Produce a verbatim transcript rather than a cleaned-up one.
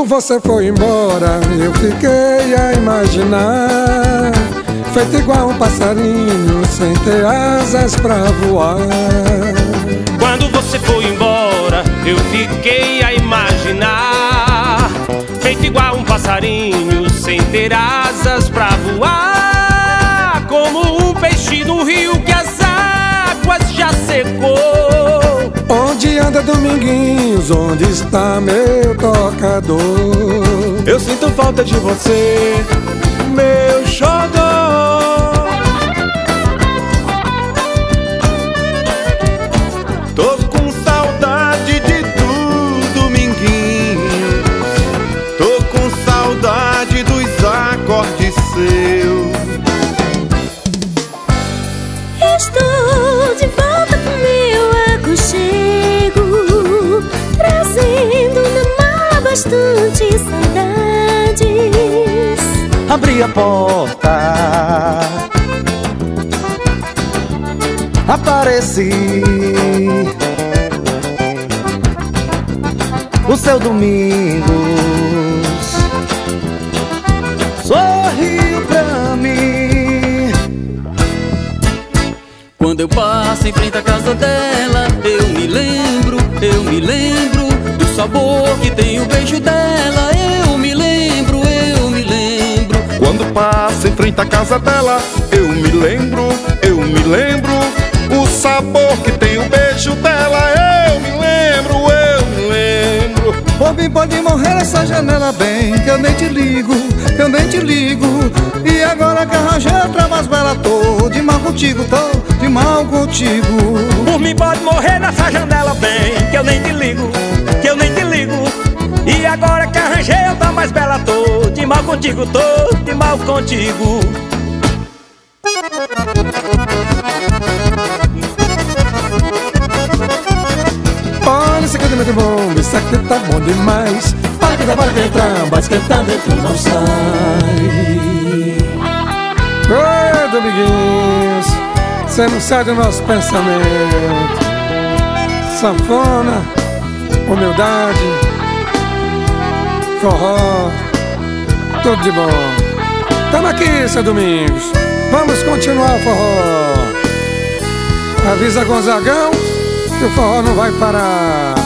Quando você foi embora, eu fiquei a imaginar, feito igual um passarinho sem ter asas pra voar. Quando você foi embora, eu fiquei a imaginar, feito igual um passarinho sem ter asas pra voar. Como um peixe no rio que as águas já secou. Onde anda Dominguinhos? Onde está meu tocador? Eu sinto falta de você, meu xodó. Tô com saudade de tu, Dominguinhos. Tô com saudade dos acordes seus. Estou de volta pro meu aconchego, trazendo na mala bastante saudades. Abri a porta, apareci, o seu Domingos sorriu pra mim. Quando eu passo em frente à casa dela, eu me lembro, eu me lembro do sabor que tem o beijo dela. Eu me lembro, eu me lembro. Quando passo em frente à casa dela, eu me lembro, eu me lembro o sabor que tem o beijo dela. Eu me lembro, eu me lembro. Pode, pode morrer essa janela bem, que eu nem te ligo, que eu nem te ligo. E agora que arranjei outra mais bela, tô de mal contigo, tô de mal contigo. Por mim pode morrer nessa janela bem, que eu nem te ligo, que eu nem te ligo. E agora que arranjei outra mais bela, tô de mal contigo, tô de mal contigo. Olha, isso aqui é muito bom, isso aqui tá bom demais. Para que dá para entrar, mas quem tá dentro não sai. Oi, Dominguinhos, você não sai do nosso pensamento. Sanfona, humildade, forró, tudo de bom. Tamo aqui, seu Domingos, vamos continuar o forró. Avisa Gonzagão que o forró não vai parar.